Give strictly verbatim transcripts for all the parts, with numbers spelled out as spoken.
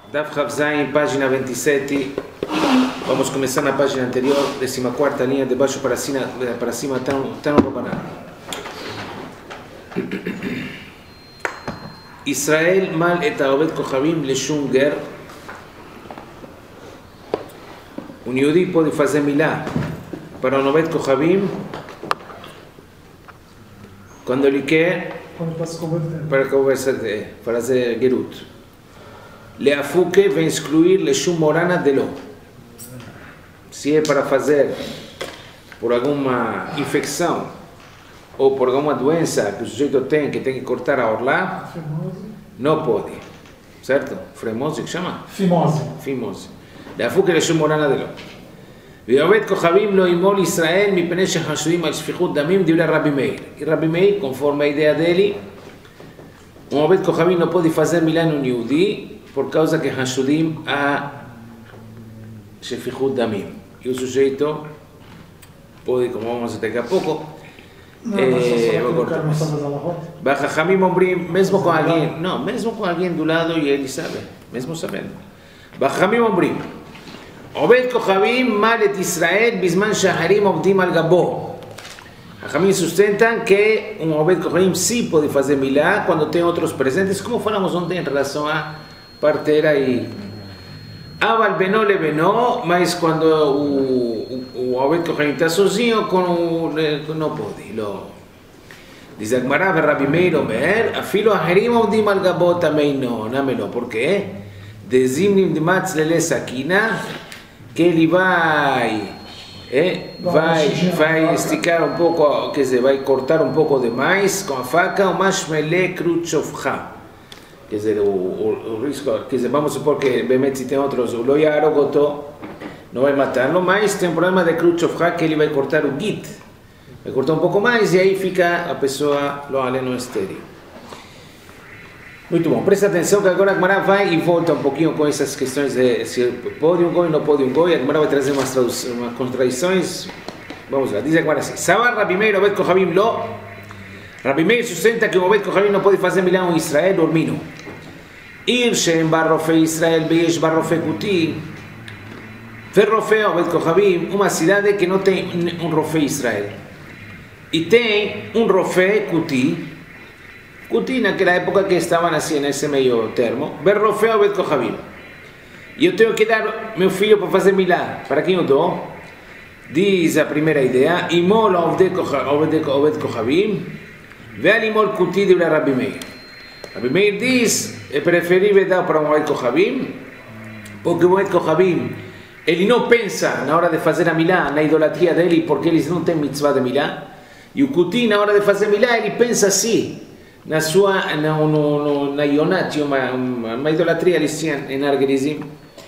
Daf Havzain, página veintisiete. Vamos começar na página anterior, décima quarta linha de baixo para cima, para cima Tano Rabanan. Israel mal et haovet kochavim leshum ger. Um Yehudi pode fazer milá para um haovet kochavim quando ele quer para conversar, para fazer gerut. Leafuke vem excluir leshum morana de lo. Se é para fazer por alguma infecção ou por alguma doença que o sujeito tem, que tem que cortar a orla, não pode. Certo? Fremose que chama? Fimose. Fimose. Leafuke leshum morana de lo. ועובד כוכבים לא ימול ישראל מפני שחשודים על שפיכות דמים דברי רבי מאיר. E Rabi Meir, conforme a ideia dele, um עובד כוכבים não pode fazer milá no Yehudi por causa que חשודים a שפיכות דמים. E o sujeito pode, como vamos daqui a pouco, Bachachamim אומרים, mesmo com alguém, não, mesmo com alguém do lado e ele sabe, mesmo sabendo. Bachachamim אומרים, עובד כוכבים mal et Israel בזמן שהאחרים עובדים על גבו. Jajamim sustentan que um עובד כוכבים sim pode fazer milá quando tem outros presentes, como falamos ontem em relação a parteira e Aval beno le beno, mas quando o עובד כוכבים está sozinho, não pode. Diz a Gemara, Rabi Meir אומר, אפילו האחרים עובדים על גבו também não, não, por quê? דזימנים דמץ ללי סכינה, que ele vai, eh, vai, vai esticar um pouco, quer dizer, vai cortar um pouco demais com a faca, o mashmele krutchovcha. Quer dizer, o, o, o risco, quer dizer, vamos supor que, obviamente, se tem outros, o loyarogoto não vai matá-lo, mas tem um problema de krutchovcha que ele vai cortar o git, vai cortar um pouco mais e aí fica a pessoa, lo aleno estéril. Muito bom, presta atenção que agora a Gemara vai e volta um pouquinho com essas questões de se pode um goi ou não pode um goi. A Gemara vai trazer umas, umas contradições. Vamos lá, diz a Gemara assim: Sabar Rabi Meir Obed Kochavim lo. Rabi Meir sustenta que o Obed Kochavim não pode fazer milagre em Israel dormindo. Ir shem barrofe Israel beyesh barrofe kuti. Verrofe Obed Kochavim, uma cidade que não tem um rofe Israel. E tem um rofe kuti. Kuti naquela época que estavam assim nesse meio termo, Berrofe Obed Kochavim. E eu tenho que dar meu filho para fazer milá. Para quem eu dou? Diz a primeira ideia, Imol Obed Kochavim, Veal Imol Kuti de Rabi Meir. Rabi Meir diz, é preferível dar para um Obed Kochavim, porque o Obed Kochavim, ele não pensa na hora de fazer a milá, na idolatria dele, porque eles não têm mitzvah de milá. E o Kuti, na hora de fazer milá, ele pensa assim, na sua na no, na ionat, uma, uma idolatria eles tinham em Argerizim.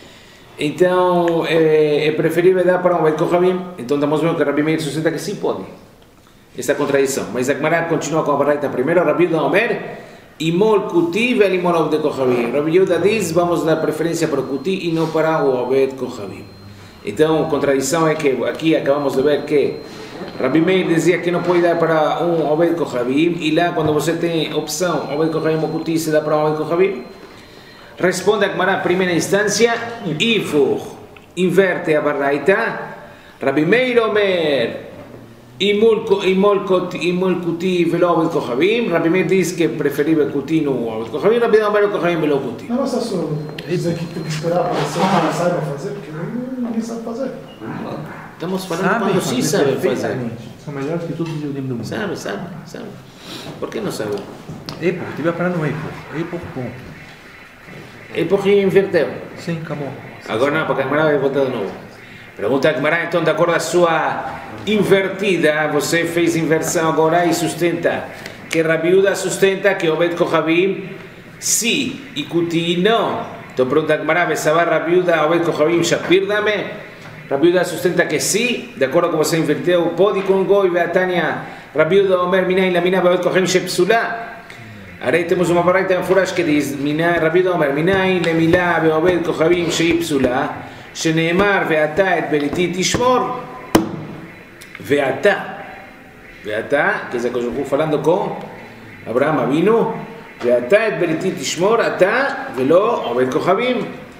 Então é, é preferível dar para um Obed Kochavim. Então estamos vendo que Rabi Meir sustenta que sim pode essa contradição, mas a Gemara continua com a baraita primeiro. Rabi Yehuda Omer imol kuti vel imol Obed Kochavim. Rabi Yehuda diz vamos dar preferência para o kuti e não para o Obed Kochavim. Então a contradição é que aqui acabamos de ver que Rabi Meir dizia que não pode dar para um Obed Kochavim, e lá quando você tem opção Obed Kochavim ou Kuti, se dá para um Obed Kochavim. Responde a Gemara, primeira instância, Ifur, inverte a baraita. Rabi Meir Omer, imol Kuti velo Obed Kochavim. Rabi Meir diz que é preferível Kuti no Obed Kochavim. Rabi Meir Omer Kochavim velo Kuti. Não, mas só dizer que tem que esperar para ser que ele saiba fazer, porque ninguém sabe fazer. Estamos falando quando sim sabe fazer. São melhores que todos os Yehudim do mundo. Sabe, sabe, sabe. Por que não sabe? Epo, tive a parar no Epo. Epo, ponto. Epo que inverteu. Sim, acabou. Agora não, porque a Gemara vai voltar de novo. Pergunta a Gemara, então, de acordo com a sua invertida, você fez inversão agora e sustenta que Rabi Yehuda sustenta que Obed Kochavim sim e Kuti não. Então pergunta a Gemara, Besabar Rabi Yehuda Obed Kochavim Shapir dame? Rabi Yehuda sustenta que sim, de acordo com você inverteu, pode com goi, Beatania, Rabi Yehuda Omer, Minai, Lamina, Obed Kochavim Shepsula. Aí temos uma baraita em Furash que diz, Rabi Yehuda Omer, Minai, Lamila, Obed Kochavim Shepsula, Sheneemar, Veata, et Beriti Tishmor, Veata, Veata, que é a coisa que eu falando com Abraham Avinu, Veata, et Beriti Tishmor, Ata, Velo, Obed Kochavim.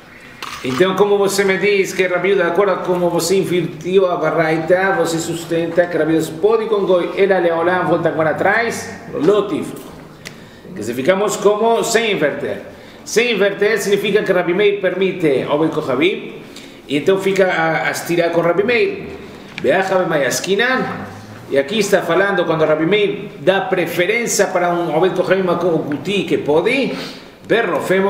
Então, como você me diz que Rabiuda, de acordo com como você invertiu a barraita, você sustenta que Rabiuda pode com goi, ela leolá, volta agora atrás, lotif. Que se ficamos como sem inverter. Sem inverter significa que Rabi Meir permite Obed Kohabim, e então fica a, a estirar com Rabi Meir. Beacha bemayaskinan, e aqui está falando quando Rabi Meir dá preferência para um Obed Kohabim com o kuti que pode, berrofé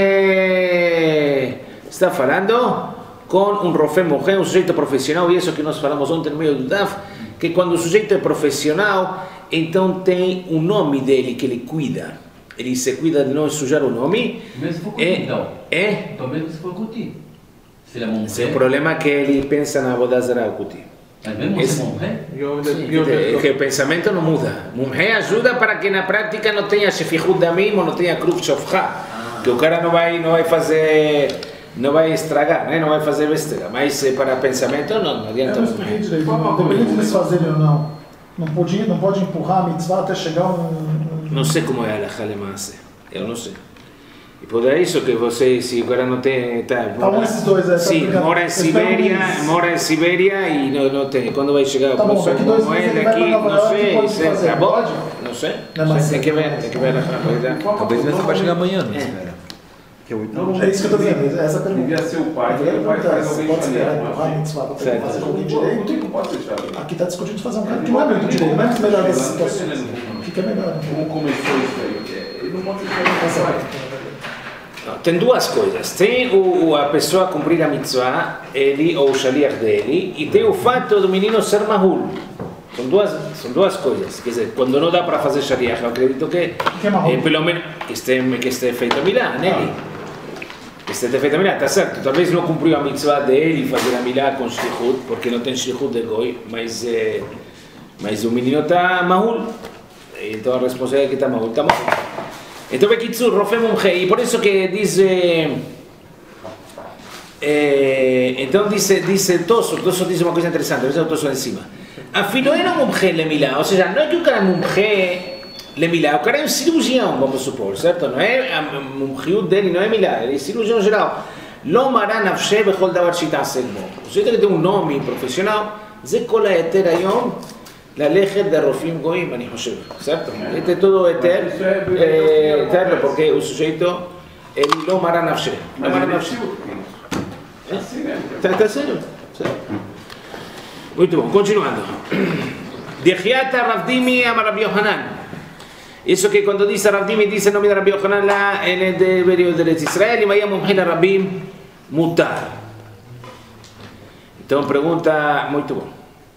monge. Está falando com um rofé monge, um sujeito profissional, e isso que nós falamos ontem no meio do D A F, que quando o sujeito é profissional, então tem o nome dele que ele cuida. Ele se cuida de não sujar o nome. Mesmo se for kuti, é, então. É? Então mesmo se for kuti. Se ele é monge. Esse é o problema que ele pensa na Vodazara kuti. Mas mesmo Esse- se é monge? Eu, Sim, eu, É eu, que o pensamento não muda. Monge ajuda para que na prática não tenha shefihut damim ou não tenha kruf shofcha. Que o cara não vai, não vai fazer, não vai estragar, né? Não vai fazer besteira. Mas eh, para pensamento não, não Eu adianta. não expliquei direito, independente deles fazerem ou não. Não pode, não pode empurrar a mitzvah até chegar um... um- Não sei como é a Alahá Lemase. Eu não sei. E por isso que você, se o cara não tem... Tá, Tá bom esses dois, é, tá Sim, obrigado. mora em Eles pegam Sibéria, eles. mora em Sibéria e não, não tem. Quando vai chegar Tá o bom, professor daqui dois como meses ele ele vai aqui, pra Nova não York, sei, pode sei, fazer, tá bom? pode? Não sei, Não, não mas sei, tem que é- ver, tem que ver a Alahá. talvez você vai chegar amanhã, não espera. Que é oito Não, É isso que eu tô dizendo, essa é a pergunta. Devia ser o pai, A porque o pai pergunta é, faz você alguém pode esperar chatear, empurrar a mas- mitzvah para Certo. fazer joguinho O direito? tempo pode deixar. Aqui está discutindo de fazer um cara que não é muito direito, não é muito melhor dessa situação. Fica melhor. Como começou isso aí? Ele não pode deixar Essa o pai. é Não, tem duas coisas. Tem o, o- a pessoa cumprir a mitzvah, ele ou o shaliach dele, e tem o fato do menino ser mahul. São duas, são duas coisas. Quer dizer, quando não dá para fazer shaliach, eu acredito que, que é mahul? eh, pelo menos, que esteja que esteja feito a milá nele. Que esteja feito a milá, está certo. Talvez não cumpriu a mitzvah dele, fazer a milá com shlichut, porque não tem shlichut de goi, mas, eh, mas o menino está mahul. Então a responsabilidade é que está mahul, está mahul. Então, Bekitsur, Rofé Monge, e por isso que diz. Eh, eh, então, diz, diz Tosso, Tosso diz uma coisa interessante, veja o Tosso lá em cima. Afilo era um monge lemilá, ou seja, não é que o cara é monge lemilá, o cara é um cirurgião, vamos supor, certo? Não é a monge dele, não é milá, ele é cirurgião geral. Lo mará nafshe bechol davar shitase bo. O sujeito que tem um nome profissional, זה כל ההיתר היום ללכת לרופאים גויים, אני חושב, certo? Este todo היתר, eh, eterno, porque o sujeito, ele לא מרא נפשי, לא Mas מרא ele נפשי. é assim, né? Tá, tá sério? Sério. Muito bom, continuando. Dechiata Ravdimi ama Rabbi Yohanan. Isso que quando diz Ravdimi, diz o nome de Rabbi Yohanan lá en el período de Israel, e Maia Mumhila Rabbim Mutar. Então, pergunta, muito bom.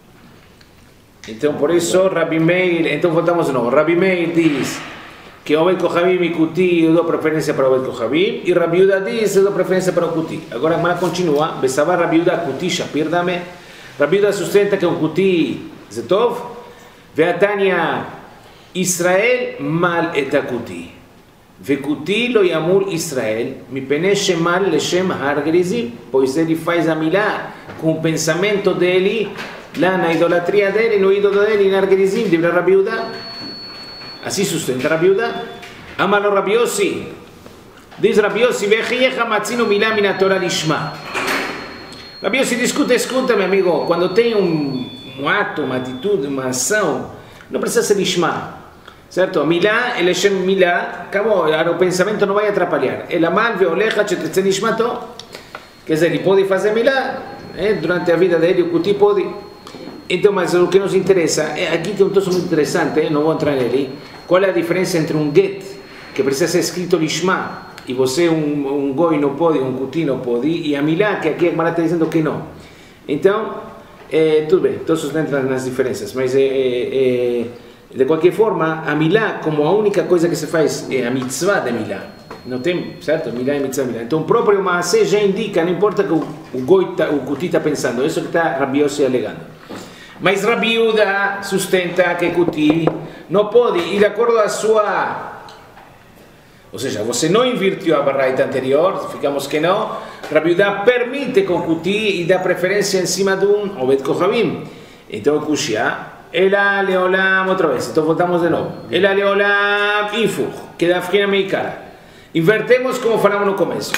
Então, por isso, Rabbi Meir, então voltamos de novo. Rabbi Meir diz que Obed Kohabim e Kuti eu dou preferência para Obed Kohabim, e Rabbi Yehuda diz eu dou preferência para o Kuti. Agora a Gemara continua, Besava Rabbi Yehuda Kuti Shapir Dame. Rabbi Yehuda sustenta que o Kuti Zetov, Veatania Israel mal et Kuti. Vekuti lo yamul Israel, mi pene shemal leshem har gerizim, pois ele faz a milá com o pensamento dele, lá na idolatria dele, no ídolo dele, em Argerizim, de Rabbi Yehuda. Assim sustenta Rabbi Yehuda. Amalo Rabbi Yossi, diz Rabbi Yossi, vechiyecha matzino milá mina Torah lishma. Rabbi Yossi discute, escuta, meu amigo, quando tem um, um ato, uma atitude, uma ação, não precisa ser lishma. Certo? Milá, ele chama milá, acabou, o pensamento não vai atrapalhar. El amal veolecha chetetze nishmato, quer dizer, ele pode fazer milá, eh, durante a vida dele, o kuti pode. Então, mas o que nos interessa, é, aqui tem um troço muito interessante, eh, não vou entrar nele. Qual é a diferença entre um get, que precisa ser escrito lishma, e você, um, um goi não pode, um kuti não pode, e a milá, que aqui a Gemara está dizendo que não. Então, eh, tudo bem, todos entram nas diferenças, mas é... Eh, eh, de qualquer forma, a milá, como a única coisa que se faz é a mitzvah de milá. Não tem, certo? Milá é mitzvah, milá. Então, o próprio Maaseh já indica, não importa que o, o, goi tá, o kuti está pensando, é isso que está Rabbi Yossi alegando. Mas Rabbi Yehuda sustenta que kuti não pode, e de acordo a sua... Ou seja, você não invertiu a barraita anterior, ficamos que não. Rabbi Yehuda permite com kuti e dá preferência em cima de um Obed Kohabim. Então, o Kushia... Ela leolam outra vez, então voltamos de novo. Ela leolam ifuch, que da fina meikara. Invertemos como falamos no começo.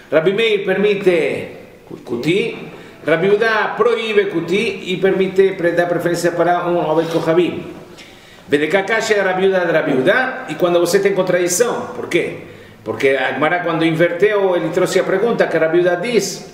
Rabbi Meir permite Kuti, Rabbi Yehuda prohíbe Kuti y permite, da preferencia para un Oved Kohabim. Vedeká Kasha de Rabbi Yehuda de Rabbi Yehuda, y cuando você tem contradição, ¿por quê? Porque Agmará cuando inverteu, ele trouxe a pergunta que Rabbi Yehuda diz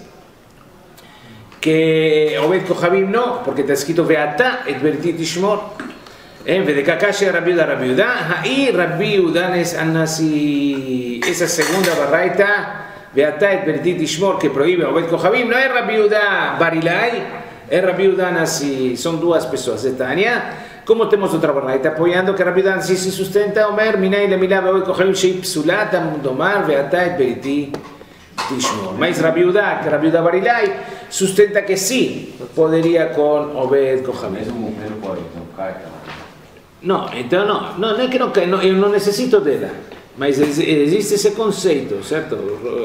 que Oved Kohabim no, porque está escrito Veatá et Berti Tishmor. Vedeká Kasha de Rabbi Yehuda de Rabbi Yehuda, ahí Rabbi Yehuda Anasi, esa segunda barraita, Veatá et Berti Tishmor, que prohíbe Oved Kohabim, no es Rabbi Yehuda Barilai, es Rabbi Yehuda Anasi, son duas pessoas de Tania. Como temos outra barraita apoiando que Rabbi Yehuda Anasi se sustenta, Omer, Minai le Milá, Oved Kohabim, Shei Psulat, Amundomar, Veatá et Berti Tishmor. Mas Rabbi Yehuda, que Rabbi Yehuda Barilai, sustenta que sí, poderia con Oved Kohabim. Mesmo mulher pode, então carta. No, então não, não, não é que não, não, eu não necessito dela, mas existe esse conceito, certo?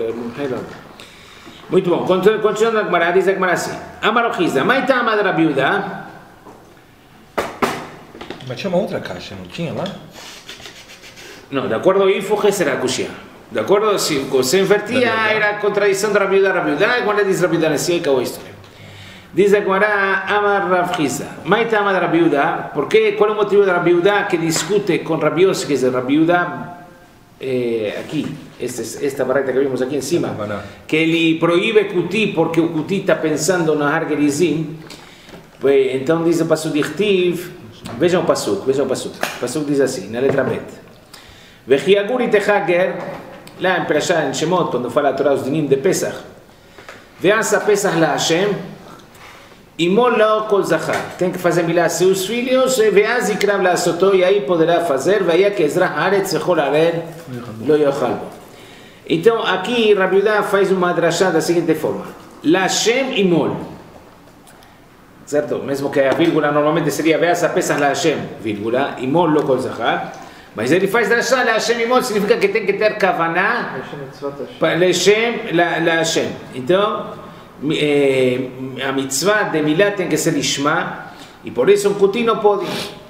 Muito bom, continuando a Gemara, diz a Gemara assim: Amarochizda, Maita Amad Rabbi Yehuda. Mas tinha uma outra caixa, não tinha lá? Não, de acordo ao Ifuge será Kushia. De acordo, se você invertia, era a contradição de Rabbi Yehuda, Rabbi Yehuda, e quando diz Rabbi Yehuda, assim acabou a história. Diz a Gemara, Amar Rav Chizda, Maita Amad Rabbi Yehuda, porque qual é o motivo de Rabbi Yehuda que discute com Rabbi Yossi, que é de Rabbi Yehuda, eh, aqui, este, esta barreta que vimos aqui em cima, que ele proíbe Kuti porque o Kuti está pensando na Hargerizim, então diz o Pasuk de Chtiv, vejam o Pasuk, vejam o Pasuk, o Pasuk diz assim, na letra Bet, Vechiagur Itechager, lá em Perashá, em Shemot, quando fala a Torá os dinim de Pesach, Veansa Pesach la Hashem, Imol lao kol zachar, tem que fazer milá a seus filhos, veaz ikrav la asotó, e aí poderá fazer, vaya que Ezra Haaretz echol arer, lo yochalbo. Então aqui Rabbi Yehuda faz uma drashá da seguinte forma: La Hashem imol, certo? Mesmo que a vírgula normalmente seria veaz a pesas la Hashem, vírgula, imol lo kol zachar, mas ele faz drashá, la Hashem imol, significa que tem que ter kavaná, la Hashem, la Hashem. Então Eh, a mitzvah de milá tem que ser lishma, e por isso o Kuti não pode.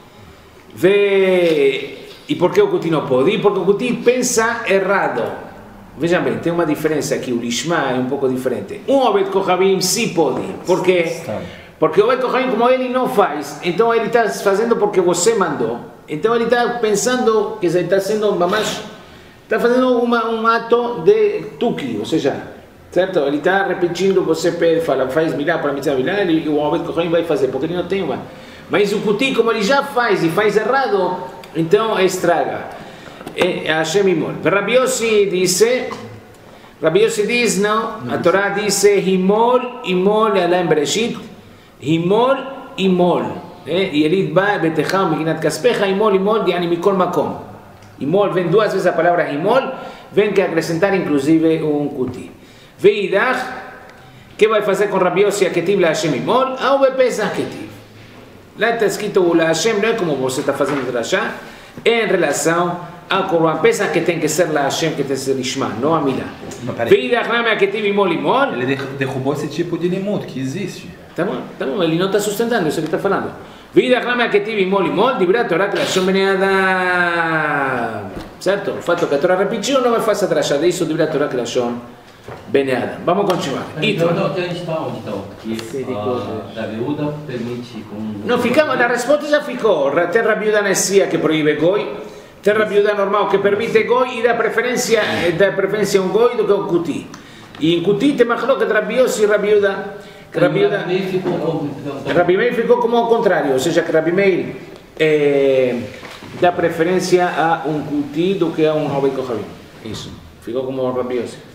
Ve... E por que o Kuti não pode? Porque o Kuti pensa errado. Vejam bem, tem uma diferença aqui, o lishma é um pouco diferente. Um Oved Kohabim sim pode. Por quê? Porque o Oved Kohabim, como ele não faz, então ele está fazendo porque você mandou. Então ele está pensando que ele está sendo mamás, está fazendo uma, um ato de tuki, ou seja, certo? Ele está repetindo, você pede, fala, faz milá para mitzvah milá, e o Oved Kohabim vai fazer, porque ele não tem uma. Mas o Kuti, como ele já faz e faz errado, então estraga. É Hashem imol. Rabbi Yossi disse, Rabbi Yossi diz, não, a Torá diz, imol, imol, além Bereshit, imol, imol. E ele vai, betecham, miginat kaspecha, imol, imol, diani mikol makom. Imol, vem duas vezes a palavra imol, vem que acrescentar inclusive um Kuti. Veidach, que vai fazer com Rabbi Yossi a Ketiv la Hashem imol, ou bepesach Ketiv. Lá está escrito la Hashem, não é como você está fazendo drashá, em relação ao Korban Pesach, que tem que ser la Hashem, que tem que ser Lishma, não a Milá. Veidach name a Ketiv imol imol. Ele derrubou esse tipo de limud que existe. Tá bom, tá bom, ele não está sustentando isso que está falando. Veidach name a Ketiv imol imol, dibra Torá que la Hashem beneada. Certo? O fato que a Torá repetiu não vai fazer drashá disso, dibra Torá que la Hashem beneada. Vamos continuar. Então, então, a gente está onde então? Que a Rabbi Yehuda permite com... Não, ficamos, a resposta já ficou. Tem Rabbi Yehuda Nessia que proíbe goi, tem Rabbi Yehuda normal que permite goi e dá preferência, dá preferência a um goi do que a um kuti. E em kuti tem mais louco que Rabbi Yossi e Rabbi Yehuda. Rabbi Meir ficou como ao contrário, ou seja, que Rabbi Meir eh, dá preferência a um kuti do que a um Oved Kohabim. Isso, ficou como o Rabbi Yossi.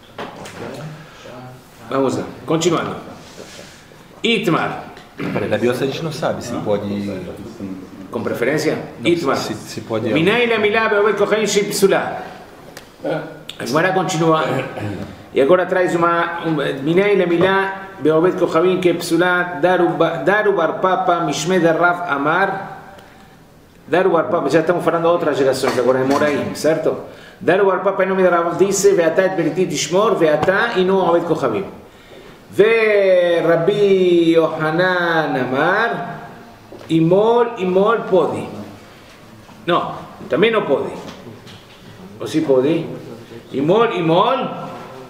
Vamos lá, continuando. Itmar. Da Biosa a gente não sabe se pode. Com preferência? Não, Itmar. Se, se pode. Minai la milá be'oved kohabim shipsula. Agora continua. E agora traz uma. Minai la milá be'oved kohabim que psula daru bar papa mishmed Rav Amar. Daru bar papa, já estamos falando de outras gerações agora, em Moraim, certo? Daru bar papa em nome de Rav disse ve'atá et beriti tishmor ve'atá e não oved kohabim. Ve Rabbi Yohanan Amar imol, imol pode. Não, também não pode. Ou se pode? Imol, imol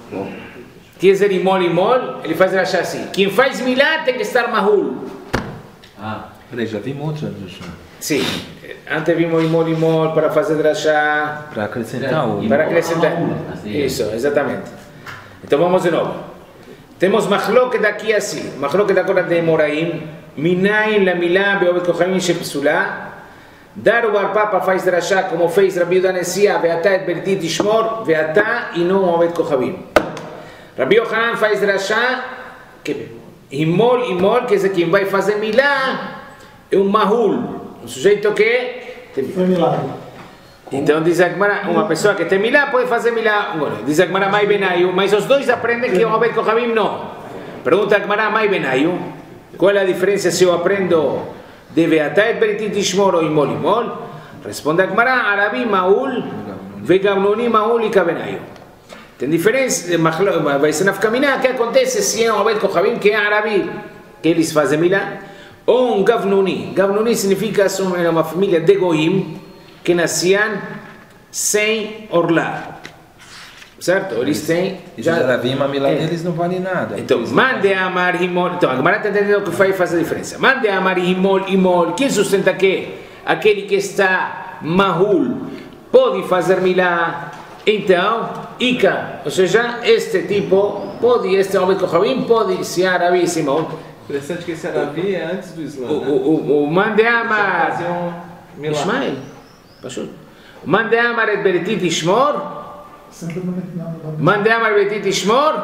Tiezer imol imol, ele faz drachá assim. Quem faz milá tem que estar mahul. Ah. Peraí, já vimos outra drachá. Sim, antes vimos imol imol para fazer drachá. Para acrescentar o... Para acrescentar. Isso, exatamente. Então vamos de novo. Temos mahloket aqui assim. Mahloket agora de Moraim. Minayin la milá beovet kohanim shepsulá. Dar o bar papa faz drachá como fez Rabi Yehuda Nesia. Veatá et bertit ishmor. Veatá e não ovet kohavim. Rabi Yohanan faz drachá que imol imol, quer dizer, quem vai fazer milá é um mahul. Um sujeito que Foi milagre. então diz a Gemara, uma pessoa que tem milá pode fazer milá. Diz a Gemara, Mai Benayu, mas os dois aprendem que é um Ovet Kohavim não. Pergunta a Gemara, Mai Benayu, qual é a diferença se eu aprendo de Veatá et Beritit Ishmor ou Imol Imol? Responde a Gemara, Arabi Maul, Vegamnoni Maul e Kabenayu. Tem diferença, vai ser na Fkaminá, o que acontece se é um Ovet Kohavim que é Arabi, que eles fazem milá? Ou um Gavnuni. Gavnuni significa uma família de Goim que nasciam sem orlar. Certo? Eles têm. Já Aravim, a milá deles não vale nada. Então, mande amar imol. Então, a Gemara está entendendo o que faz, faz a diferença. Mande amar imol imol. Quem sustenta que? Aquele que está mahul pode fazer milá. Então, Ika, ou seja, este tipo pode, este Ovet Kohavim pode, se é Arabi e Simão. Interessante que esse Arabi é antes do Islã, O, né? o, o, o Mande Amar Fazer um milagre. Ishmael, Pashut. Mande Amar et Beritit Ishmor, Sempre no no- Mande Amar Beritit Ishmor,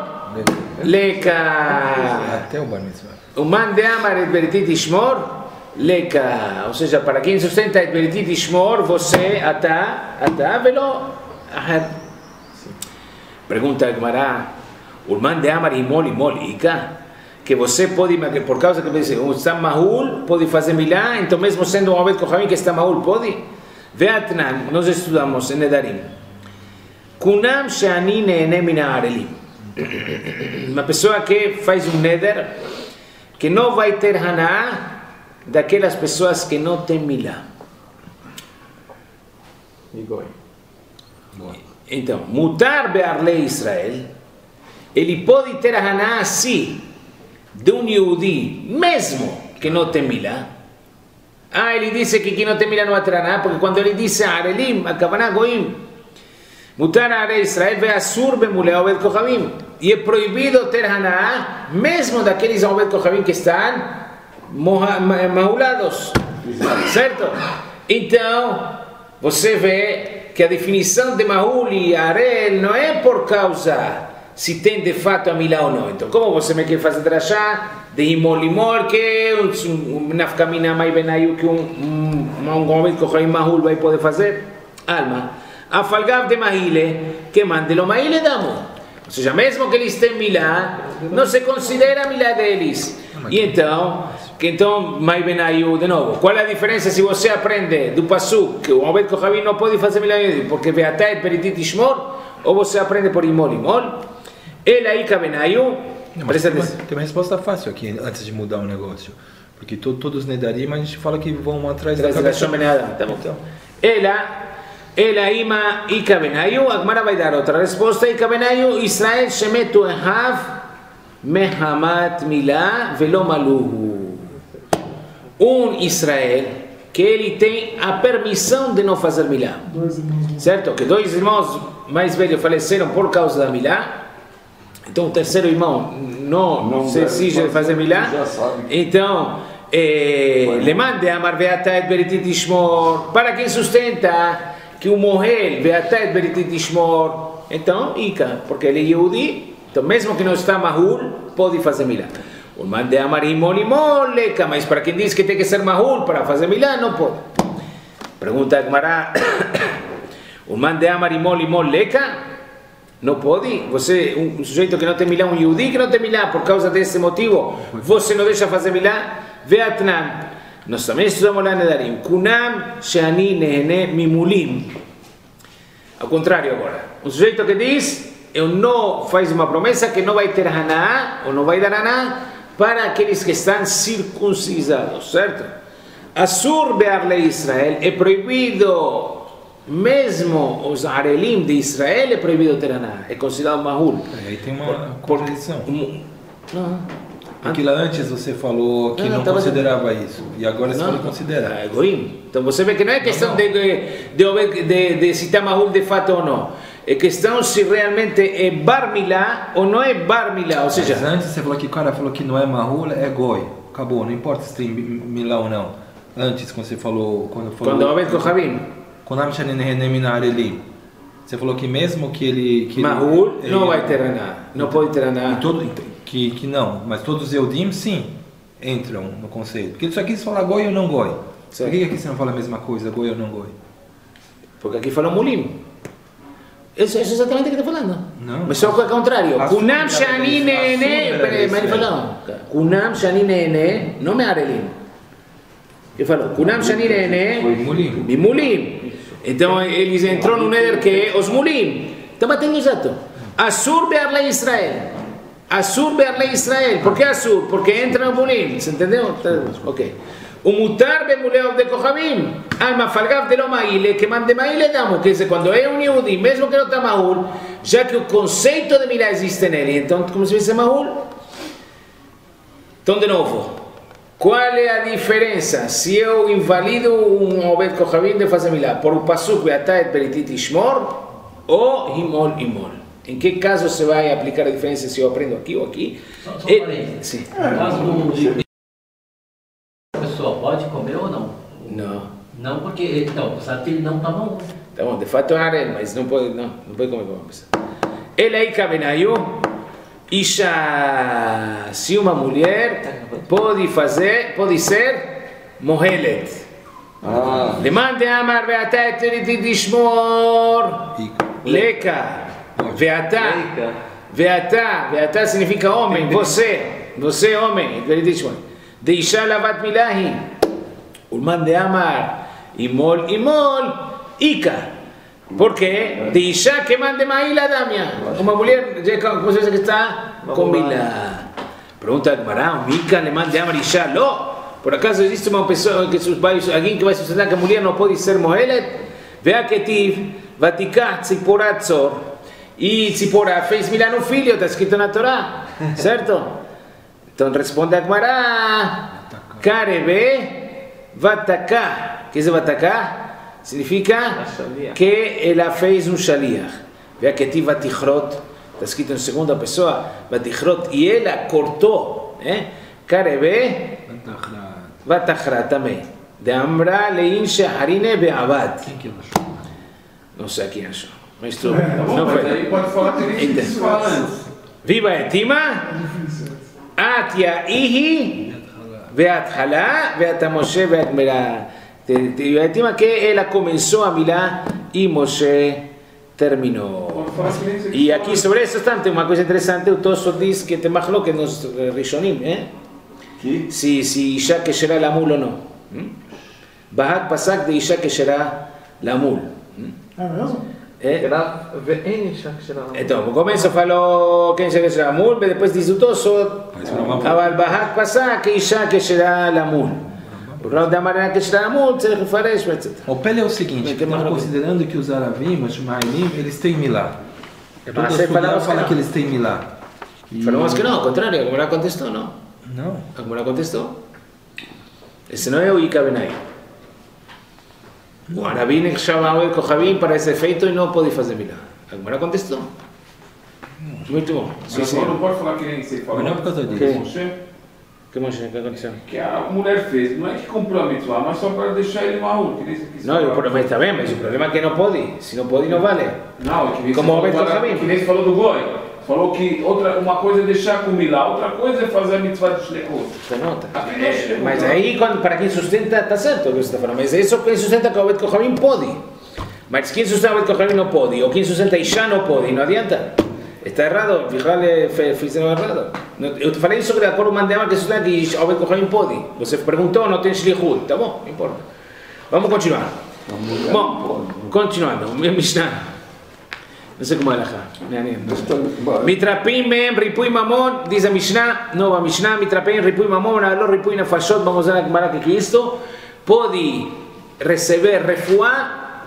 Leka. Até o bar mitzvah. O Mande Amar et Beritit Ishmor, Leka. Ou seja, para quem sustenta et Beritit Ishmor, você atá, atá, velo. Pergunta a Gemara, o Mande Amar Imol Imol Ika. Que você pode, por causa que você está mahul, pode fazer milá, então mesmo sendo um Ovet Kohavim que está mahul, pode? Veatnan, nós estudamos em Nedarim. Kunam she'ani ne'ene min ha'arelim. Uma pessoa que faz um neder, que não vai ter haná daquelas pessoas que não têm milá. Então, mutar be'arlei Israel, ele pode ter haná assim, de um Yehudi, mesmo que não tem milá. Ah, ele disse que quem não tem milá não vai ter nada, porque quando ele disse Arelim, Akavanah Goim, mutar Arei Israel ve asur bemulei Ovet Kohavim, e é proibido ter haná, mesmo daqueles Ovet Kohavim que estão mahulados, certo? Então, você vê que a definição de mahul e arel não é por causa se tem de fato a milá ou não. Então, como você me quer fazer drachá de imol imol, que um nafkamina mai benayu que um um Ovet Kohavim mahul vai poder fazer? Alma. A falgav de mahile, que mande lo mahile damo. Ou seja, mesmo que eles tenham milá, não se considera a milá deles. E então, que então, mai benayu, de novo, qual é a diferença se você aprende do Pasuk que o Ovet Kohavim não pode fazer milá porque Veatá et Beritit Ishmor, ou você aprende por imol imol? Ele aí Kabenayu, presta atenção. Tem uma resposta fácil aqui antes de mudar o negócio. Porque to, todos os Nedarim a gente fala que vão atrás da cabeça. Tá bom. Então, ela, ela ima e Kabenayu, a Gemara vai dar outra resposta. E Kabenayu, Israel shemetu ehav mehamat milá velo maluhu. Um Israel que ele tem a permissão de não fazer milá. Dois irmãos. Certo? Que dois irmãos mais velhos faleceram por causa da milá. Então o terceiro irmão não, não se exige de fazer milá. Então, eh, le mande amar Veatá et Beritit Ishmor. Para quem sustenta que o morrel Veatá et Beritit Ishmor, então, Ika, porque ele é Yehudi, então mesmo que não está mahul, pode fazer milá. O mande amar imol imol leka, mas para quem diz que tem que ser mahul para fazer milá, não pode. Pergunta a Gemara, o mande amar imol imol leka? Não pode? Você, um sujeito que não tem milá, um Yehudi que não tem milá, por causa desse motivo, você não deixa fazer milá? Veatnan. Nós também estudamos lá Nedarim. Kunam she'ani nehene mimulim. Ao contrário agora. Um sujeito que diz, eu não faz uma promessa que não vai ter haná, ou não vai dar haná, para aqueles que estão circuncisados, certo? Asur be'arlei Israel, é proibido mesmo os Arelim de Israel é proibido ter aná, é considerado mahul. É, aí tem uma contradição. Não. Porque lá antes você falou que não, não, não considerava isso, e agora você não, pode considerar. É goim. Então você vê que não é questão não, não. De, de, de, de se está mahul de fato ou não. É questão se realmente é bar milá ou não é bar milá, ou seja... Mas antes você falou que o cara falou que não é mahul, é goi. Acabou, não importa se tem milá ou não. Antes, quando você falou... Quando falou... Quando Obed Kohavim. Quando você falou que mesmo que ele... Que mahul ele, não ele, vai ter aná, não pode ter aná. Todo, que, que não, mas todos os Eudim sim entram no conceito. Porque isso aqui se fala goi ou não goi. Por que aqui você não fala a mesma coisa, goi ou não goi? Porque aqui fala mulim. Isso é exatamente o que está falando. Não. Mas só que é o contrário. Assume, Kunam shani nene. Mas ele falou. Kunam shani nene. Não me arelim. Ele falou. Kunam shani nene. Mulim. Bimulim. Então eles entrou no neder que é os mulim. Está batendo exato. Asur be'arlei Israel. Asur be'arlei Israel. Por que asur? Porque entra no mulim. Você entendeu? Ok. O mutar bemuleu de Kohavim, alma falgav de lo maile, que mande maile damos, quer dizer, quando é um Yehudi, mesmo que não está mahul, já que o conceito de milá existe nele, então como se fosse mahul? Então, de novo, qual é a diferença se eu invalido um Obed Kohavim de fazer milá por o pasuk be'atah et beritit ishmor ou himol imol? Em que caso você vai aplicar a diferença se eu aprendo aqui ou aqui? Só, só e, sim. No caso do... A pessoa pode comer ou não? Não. Não, porque então, sabe que ele não está bom. Tá bom, de fato é arel, mas não pode, não, não pode comer como uma pessoa. Ele aí cabenaio, isha, se uma mulher pode fazer, pode ser mohelet. Ah. Demande amar veatá eterit dishmor, leka, veatá, veatá, veatá significa homem, você, você homem, eterit dishmor. De isha lavat milahi, ulman de amar, imol, imol, ika. ¿Por qué? De isha que mande maíla damia. Uma mulher, como se dice que está com milá. Pregunta a Gemara, um ika le mande amar isha, lo. Por acaso existe uma pessoa, que alguém que vai sustentar que a mulher não pode ser moelet? Vea que tiv, vatikah tzipora tzor. E tzipora fez milá no filho, está escrito na Torá, certo? Então responde a Gemara, Karebe Vataká. O que é Vataká? Significa que ela fez um shaliach. Vê que tive Vatichrot, está escrito em segunda pessoa, Vatichrot, e ela cortou. Karebe Vatachrat também. De Amra Lein Shaharine Be'avad. Quem que achou? Não sei quem achou. Mas tu, Tá bom, não mas foi. aí pode falar que nem se fala antes. Viva Etima, Atia Ihi, Veat Halá, Veat Moshe, Veat Merá. Etima que ela começou a milá e Moshe terminou. E aqui sobre isso tem uma coisa interessante, o Tosfot diz que tem mais que nos Rishonim, eh? Se se Isha que será Lamul ou não. Bahak Pasak de Isha que será Lamul. É mesmo? Então, no começo falou quem será Lamul, depois diz o Tosfot, אבל בהק פסק כאישה כשרה למול. לא יודע מה כשרה למול, צריך לפרש etc. O Pele é o seguinte, estamos considerando que os Aravim, os Shumailim, eles têm milá. Toda a Sugá fala que eles têm milá. Falamos que não, ao contrário, a Gemara contestou, não. Não. A Gemara contestou. Esse não é o Ika Benai. O Aravim que chama o Kohavim para esse efeito e não pode fazer milá. A Gemara contestou. Muito bom. Sim, Mas sim. não pode falar que nem você falou. Mas não por causa disso. Que? Moshe, Que Moshe, que aconteceu? que a mulher fez, não é que comprou a mitzvah, mas só para deixar ele marrom. Que nem você quis Não, falar. o problema está bem, mas o problema é que não pode. Se não pode, não vale. Não, é que nem Como você o Roberto falou, Rabin. que nem você falou do Goi. Falou que outra, uma coisa é deixar com milá, outra coisa é fazer a mitzvah de Shlekot. Você nota? Aqui não É, mas aí, quando, para quem sustenta, está certo o que você está falando. Mas é só quem sustenta que o Obed Kohavim pode. Mas quem sustenta o Obed Kohavim não pode. Ou quem sustenta Isha não pode. Não adianta. Está errado. Fijale, fizeram errado. Eu te falei sobre a cor mandema que sustenta que o Obed Kohavim pode. Você perguntou, não tem Shlichut. Tá bom, não importa. Vamos continuar. Bom, continuando. Mishnah. Não sei como é lá. Mitrapim mem ripui mamon, diz a Mishnah, nova Mishnah, mitrapim ripui mamon, alô ripui nefashot, vamos ver a Gemara que é isto, pode receber refuá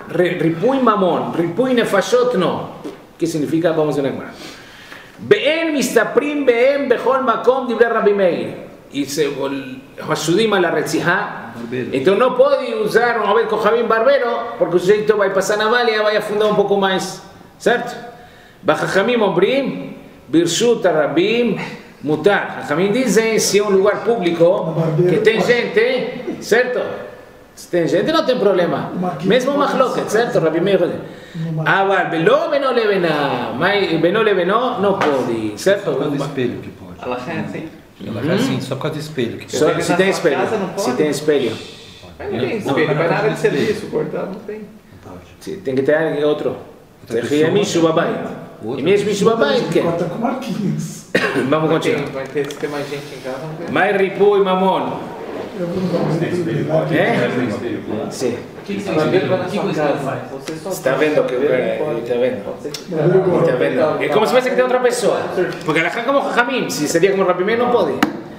Ripui mamón, ripui nefashot no. ¿Qué significa? Vamos a ver. Be'en mistaprim be'en bechol makom divrei Rabbi Meir. Y se Hasudim a la retzijá. Entonces no puede usar un Obed Kohabim barbero porque o sujeito vai passar na valia, vai afundar um pouco mais, certo? Bachachamim ombrim, birshut arabim, mutar. Chachamim dizem se é um lugar público que tem gente, certo? Se tem gente não tem problema. Mesmo machloket, certo? Rabbi Meir. Aval belo beno levena, mas beno leveno não pode, certo? Só por causa do espelho que pode. Ela é assim. Ela é assim, só por causa do espelho que pode. Só, se tem espelho, se tem espelho. Mas não tem espelho, vai na área de serviço, cortar, não tem. Sim, tem que ter outro. Tem é Mishu Babai. E mesmo Mishu Babai, que? Corta com Marquinhos. Vamos continuar. Vai ter, se tem mais gente em casa, não tem. Mais ripu e mamon. Eu vou dar um exemplo. É? Sim. O que que você Barbeiro vai na o que sua que você casa. faz? Você só Está vendo que está vendo? Pode ser que- Está vendo? É como se fosse que tem outra pessoa. Porque ela é como Jajamim. Se seria como Rabbi Meir, não pode.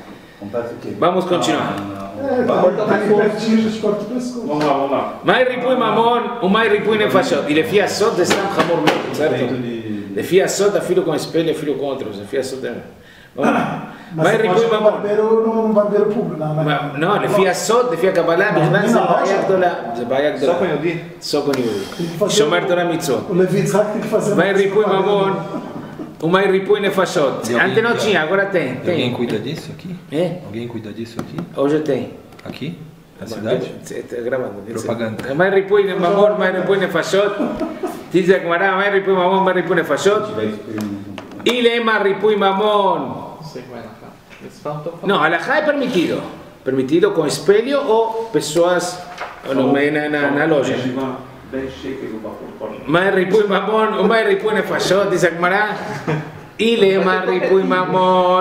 Vamos continuar. É, corta ali pertinho, a gente corta o pescoço. Vamos lá, vamos lá. Mais ripu e mamon, o mais ripu e nefashot. E lefia sot de Stam Hamor Meir, certo? Lefia sot é filho com espelho, é filho com outros. Lefia sot é... Vamos lá. Mas Mais você ripu pode e ir no mamon. barbeiro, no barbeiro público, não, né? Não, לפי הסוד, לפי הקבלה, בכלל זה בעיה גדולה. זה בעיה Só גדולה. com Yodi? סו קון Tem que יהודי. fazer שומר o- תורה מצוות. O Levi Yitzhak tem que fazer... Vai ripui mamon, uma ripui nefashot. E alguém- Antes não tinha, agora tem. E alguém Tem. cuida disso aqui? É? Alguém cuida disso aqui? Hoje tem. Aqui? Na cidade? Está gravando. Propaganda. Mais ripui mamon, mais ripui nefashot. Diz a Gemara, mais ripui mamon, mais ripui nefashot. Ile mais ripui mamon. Não sei como é na casa. Eles falam, estão falando. No, alajá é permitido. Permitido com espelho ou pessoas no, na, na, na loja. dez shekels o bakul. Mais ripui mamon, mais ripui nefashot, diz a Gemara. Ile mais ripui mamon,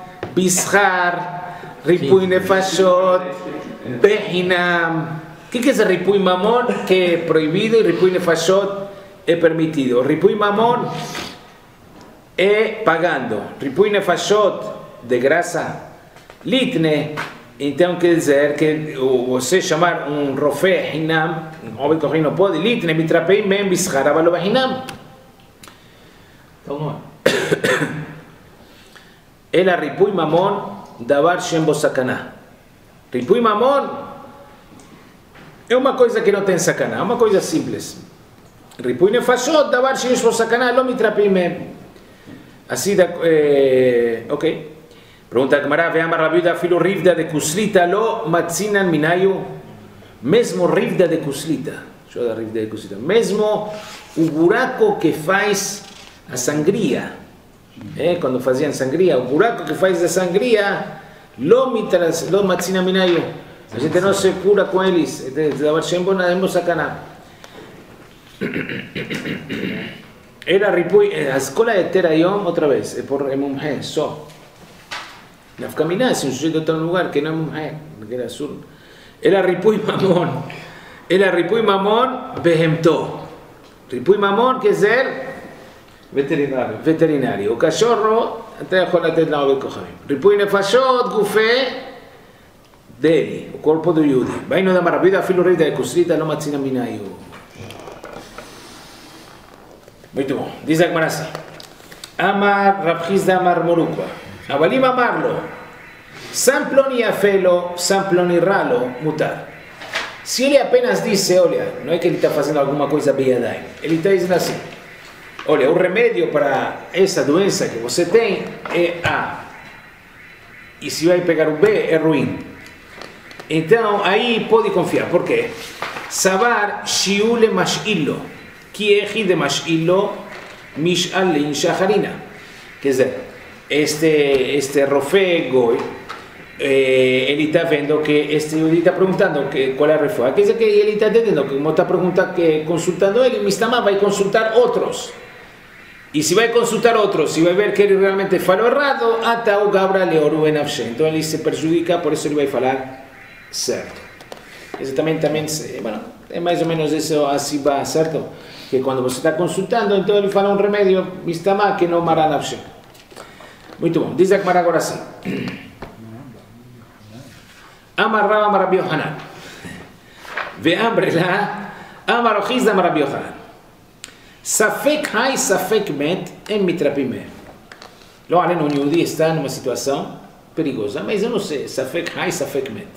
bishar, ripui nefashot, behinam. O que é esse ripui mamon que é proibido e ripui nefashot é permitido? Ripui mamon é pagando. Ripui nefashot de graça, litne. Então quer dizer que você chamar um rofé hinam, um homem que não pode, litne, mitrapei mem bishar, avalo behinam. Então não é. Ela ripui mamon, davar shem bo sakana. Ripui mamon é uma coisa que não tem sakana, é uma coisa simples. Ripui nefashot, davar shem bo sakana, lo mitrapei mem. Assim, eh, ok. Pergunta a Gemara, veama Rabiuda, filo rivda de kuslita, lo matzinan minayu, mesmo rivda de kuslita, deixa eu dar rivda de kuslita, mesmo o buraco que faz a sangria, é, quando faziam sangria, o buraco que faz a sangria, lo, mitras, lo matzinan minayu, a gente não se cura com eles, davar shem bo sakana. Era ripui, a escola de Terayom, outra vez, é por emumhe, só. La caminar, si un sujeto está en un lugar que no es mujer, que era azul. Era ripui mamón. Era ripui mamón, behemto. Ripui mamón quer dizer Veterinário. veterinário. O cachorro, até יכול לתת לעובד כוכבים. ריפוי נפשות, גופה, דלי, o corpo do Yudi. Vaino da maravilla, אפילו רידה דקוסריתא, לא מצינה מנהיו. Muito bom. Diz a Gemara assim. Amar Rav Chizda Amar Morukva. אבל אם אמר לו, San Ploni afelo, San Ploni ralo, mutar. Se ele apenas disse, olha, não é que ele está fazendo alguma coisa beyadai, ele está dizendo assim, olha, o remédio para essa doença que você tem é A. E se vai pegar o B, é ruim. Então, aí pode confiar. Por quê? Sabar shiule mash'ilo, ki echi de mash'ilo, mish'alin shaharina. Quer dizer, este, este rofé goi, eh, ele está vendo que este ele está perguntando que, qual é a reforma. Quer dizer que ele está entendendo que como está perguntando, que consultando ele, Mistama vai consultar outros. E se vai consultar outros, se vai ver que ele realmente falou errado, até o Gabra Leoru Enafshe. Então ele se prejudica, por isso ele vai falar certo. Isso também, também bueno, é mais ou menos isso assim vai, certo? Que quando você está consultando, então ele fala um remédio, Mistama, que não mará Nafshe. Muito bom, diz a Gemara agora assim. Amar Rava Amar Rabbi Yohanan. Ve'amre la Amar Rav Chisda Amar Rabbi Yochanan. Safek hay, safek met, em mitrapime. Lo aleno, um Yehudi está numa situação perigosa, mas eu não sei, safek hay, safek met.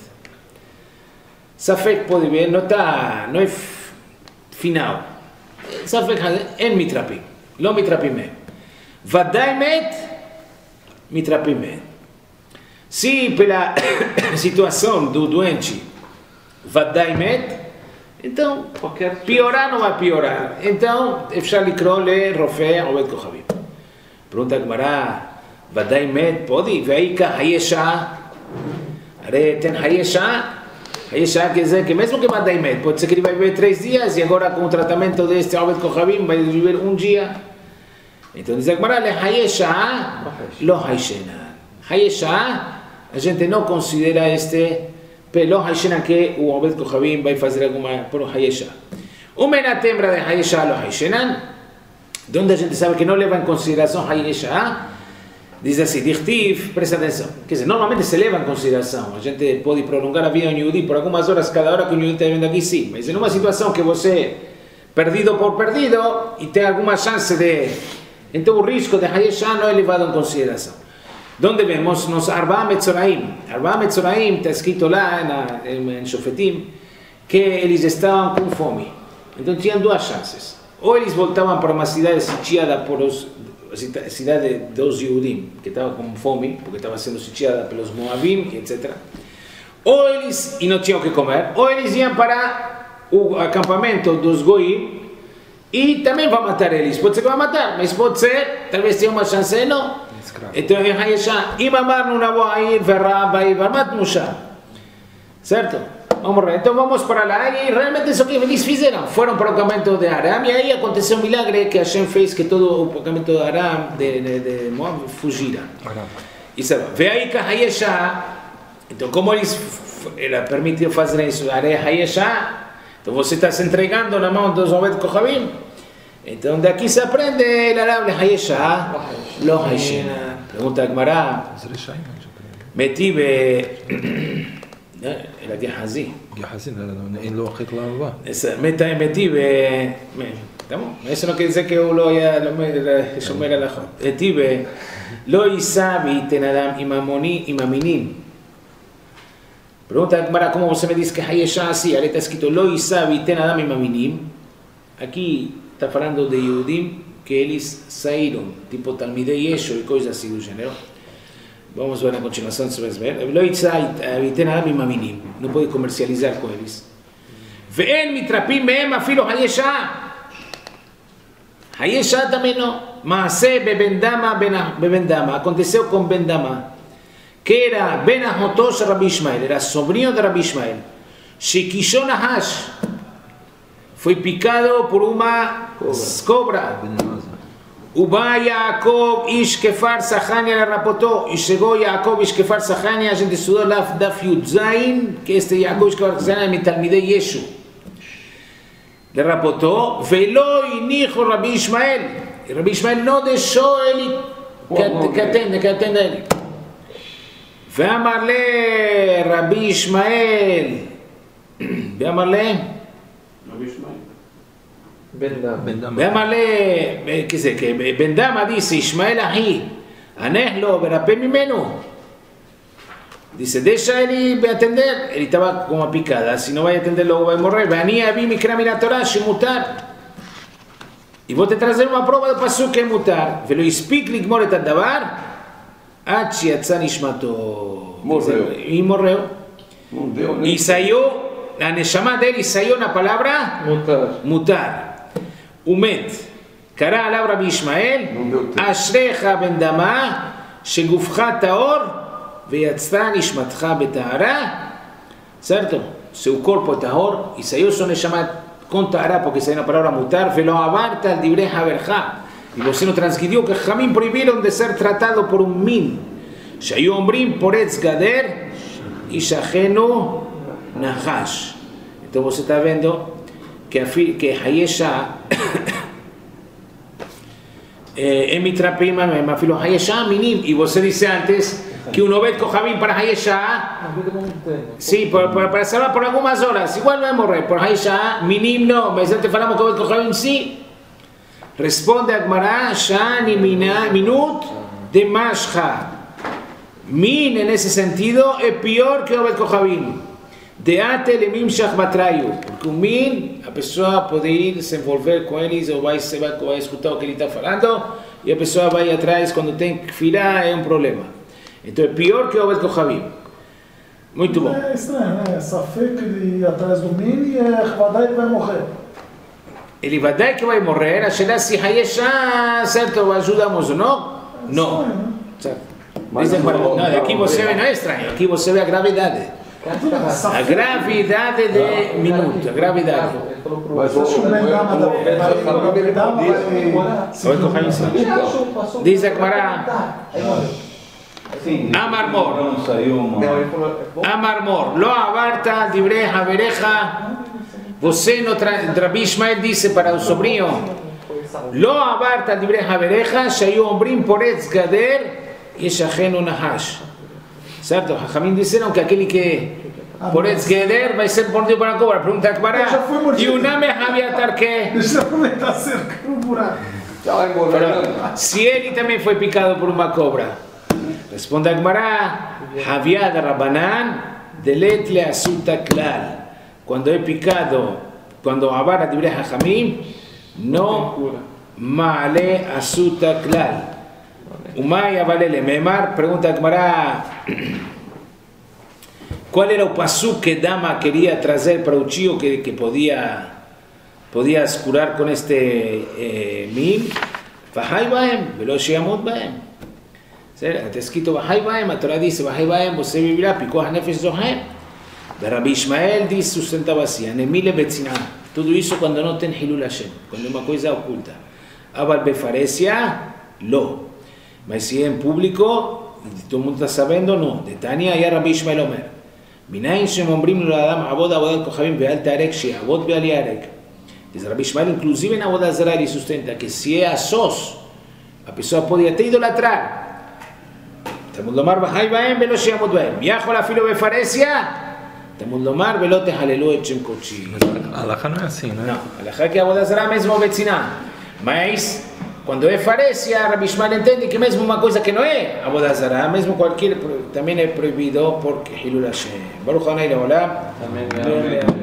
Safek pode ver, não está, não é final. Safek hay, em mitrapim, lo mitrapime. Vadai met, mitrapime. Se pela situação do doente, vadai met, então, piorar não vai piorar. Então, אפשר לקרוא לרופא עובד כוכבים. Pergunta a Gemara, ודאי מת, פודי, והאיכה חיי שעה. הרי tem חיי שעה. חיי שעה quer dizer que mesmo que ודאי מת, pode ser que ele vai viver três dias e agora com o tratamento deste עובד כוכבים vai viver um dia. Então diz a Gemara, לחיי שעה, לא היישנן. חיי שעה, a gente não considera este Pelo Haishena que o Obed Kohabim vai fazer alguma por Hayesha. O menatembra de Hayesha lo Haishenan, donde a gente sabe que não leva em consideração Hayesha, diz assim, Dichtiv, presta atenção. Quer dizer, normalmente se leva em consideração. A gente pode prolongar a vida em Yehudi por algumas horas cada hora que o Yehudi está vendo aqui, sim. Mas em uma situação que você, perdido por perdido, e tem alguma chance de... Então o risco de Hayesha não é levado em consideração. Donde vemos nos Arba Metzoraim. Arba Metzoraim está escrito lá em Shofetim que eles estavam com fome. Então tinham duas chances. Ou eles voltavam para uma cidade sitiada por os a cidade dos Yehudim, que estava com fome, porque estava sendo sitiada pelos Moabim, etcétera. Ou eles e não tinham o que comer, ou eles iam para o acampamento dos Goim e também vai matar eles. Pode ser que vai matar, mas pode ser, talvez tenha uma chance de não. Então em Hayesha, אם אמרנו נבוא העיר ורעה בעיר ועמדנו שם, certo? Vamos ver, então vamos para lá e realmente isso que eles fizeram, foram para o acampamento de Aram e aí aconteceu um milagre que Hashem fez que todo o acampamento de Aram, de, de, de Moab, fugira. E sabe, vê aí que Hayesha, então como eles ela permitiu fazer isso, Hayesha, então você está se entregando na mão dos Obed Kohabim. Então daqui se aprende el árabe Hayesha, lo Haishena. Pregunta a Gemara. Metive, era Gehazi. Gehazi, אין לו חטא לערבה. Metive, eso no quiere decir que uno ya שומר על החוק. Metive, לא יישא וייתן אדם עם המינים. Pregunta a Gemara, ¿cómo se me dice que Hayesha así? Ahora está escrito, lo יישא וייתן אדם עם המינים. Aquí está falando de Yehudim que eles saíram, tipo Talmidei Yeshu e coisas assim do gênero. Vamos ver na continuação, se vai ver. Não pode comercializar com eles. Ve'en mitrapim mehem afilo Hayesha. Hayesha também não. Maaseh bebendama bebendama. Aconteceu com Bendama, que era Ben Ahotosh Rabbi Ishmael, era sobrinho de Rabbi Ishmael. Shekishon Nahash. Foi picado por uma cobra. Uba Yaakov ish kefar Sahania le rapotó. E chegou Yaakov ish kefar Sahania, a gente estudou lá Daf Yud Zain, que este Yaakov ish kefar Sahania é Mitalmidei Yeshu. Le rapotó, velo inijo Rabbi Ishmael. E Rabbi Ishmael não deixou ele que atenda, que atenda ele. Ve'amar le Rabbi Ishmael. Ve'amar le ואמר לי, כזה, בן דמה דיסי, ישמעאל אחי, הנך לו ורפא ממנו. Dice, deja él atender, él estaba como picada, si no va a atender luego va a morir. ואני אביא מקרא מן התורה שמותר. Y vos te traes una prueba de pasuk que es mutar. ולא הספיק לגמור את הדבר, עד שיצא נשמתו. Y morreu. Y salió, la neshama de él, y salió una palabra mutar. ומת, קרא עליו רבי ישמעאל, אשריך בן דמה, שגופך טהור, ויצאה נשמתך בטהרה, certo? Seu corpo טהור, y salió su neshama con טהרה, porque salió una palabra mutar, ולא עברת על דברי חברך, y você no transgredió que jamín prohibieron de ser tratado por un min, שהיו אומרים פורץ גדר, איש אחינו נחש. Então você está vendo que, que Hayesha é mitrapima, me afilo Hayesha minim, e você disse antes que un Obed Kohabim para Hayesha, sí, por, por, para salvar por algunas horas, igual no es morrer, por Hayesha, minim no, me te falamos que Obed Kohabim sí. Responde Agmará, Shani Minut de Mashha. Min en ese sentido es peor que Obed Kohabim. De ate le mimshach batrayu, porque un min, a pessoa pode ir se envolver com eles ou vai, se vai, vai escutar o que ele está falando e a pessoa vai atrás quando tem que virar, é um problema. Então é pior que o Obed Kohabim. Muito bom. É estranho, né? Essa fé que ele ir atrás do min e é vadai que vai morrer. Ele vadai que vai morrer, a Shelah se Hayesha, certo, ajudamos ou não? Não. Certo. Dizem para não, aqui você vê, não é estranho, aqui você vê a gravidade. A gravidade de minuto, a gravidade. Diz a Gemara, Amar Mor, Amar Mor, Lo avarta divrei havereja. Você no Rabi Ishmael disse para o sobrinho, Lo avarta divrei havereja, shayu ombrim poretz gader yeshachenu nahash. Certo? Jajamín disseram que aquele que por Etzgeder vai ser mordido para a cobra. Pergunta a Kbará. E o nome é Haviatar que? Deixa eu estar cerca do buraco. Se ele também foi picado por uma cobra. Responde a Kbará. Haviad Rabanan delet le asuta klal. Quando é picado, quando a vara de Jajamín, não male asuta klal. Umaya Valele Memar, pergunta a Gemara, qual era o pasuk que Dama queria trazer para o tio que, que podia, podia curar com este eh, min? Vahai Baem, velo sheamot Baem. Está escrito Vahai Baem, a Torá dice Vahai Baem, você vivirá, picou a nefesh zohem. Rabbi Ishmael diz, sustentava assim, anemile betzinah. Tudo isso quando não tem Hilul Hashem, quando é uma coisa oculta. Aval befaresia, lo. Mas se é em público, todo mundo está sabendo, não. De Tania, ya Rabbi Ishmael Omer. Minayin shem ombrim lo adam avod avodat kohabim ve'al tarek she'avod ve'al yarek. Diz Rabbi Ishmael, inclusive na Avodah Zarah, ele sustenta que se é a sós, a pessoa pode até idolatrar. Talmud lomar v'hai ba'em ve'lo she'amod ba'em. Yachol afilo befaresia, Talmud lomar ve'lo tehalelu et shem kodshi. A halakha não é assim, né? Não, a halakha que a Avodah Zarah mesmo betzinah. Mas quando é faresia, Rabbi Ishmael entende que mesmo uma coisa que não é Avodah Zarah, mesmo qualquer, também é proibido porque Hilul Hashem. Baruch Hanai Leolam. Amém.